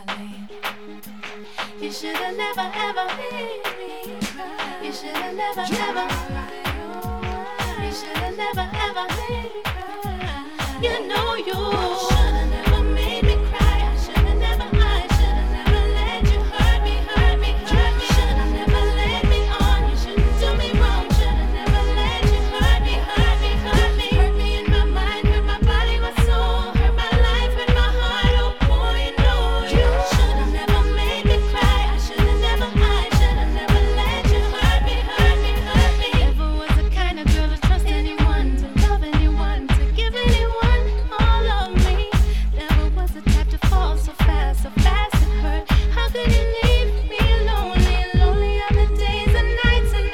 darling. You should have never ever made me cry. You should have never ever. You should have never ever made me.